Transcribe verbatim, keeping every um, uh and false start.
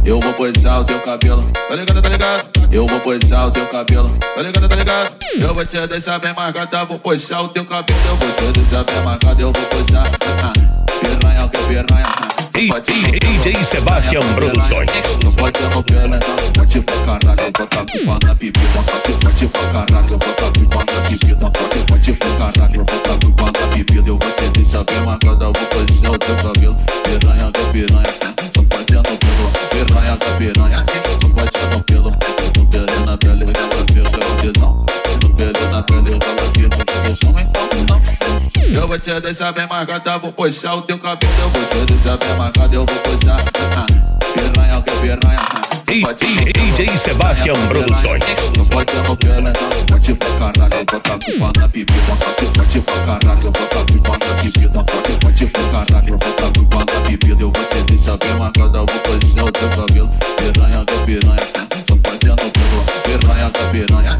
Eu vou puxar o seu cabelo, tá ligado, tá ligado? Eu vou puxar o seu cabelo, tá ligado, tá ligado? Eu vou te deixar bem marcada, vou puxar o teu cabelo. Eu vou te deixar bem marcada, eu vou puxar. Ah, piranha, que piranha. D J Sebastião Produções. Não pode ser no pelo, então não pode pra caralho. Eu vou tá culpa na bebida, não pode, pode pra caralho. Eu vou tá culpa na bebida, não pode, pode pra caralho. Eu vou tá culpa na bebida, eu vou te deixar bem marcada, eu vou puxar o teu cabelo. Piranha, que piranha. Só pode ser no pelo, piranha, que piranha. Só pode ser no pelo, no pelo na pele, eu vou ver o teu tesão. No pelo na pele, eu vou ver o teu tesão. Não eu vou te deixar bem marcada, vou puxar o teu cabelo. Eu vou te deixar bem marcada, eu vou puxar. Ah, piranha, que piranha. D J Sebastião Produções. Não pode ser no pelo, não pode pra caralho. Eu vou tá culpa na bebida, não pode, pode pra caralho. Eu vou tá culpa na bebida, não pode, pode pra caralho. Eu vou tá culpa na bebida, eu vou te deixar bem marcada, eu vou puxar o teu cabelo. Piranha, que piranha. Só pode ser no pelo, piranha, que piranha.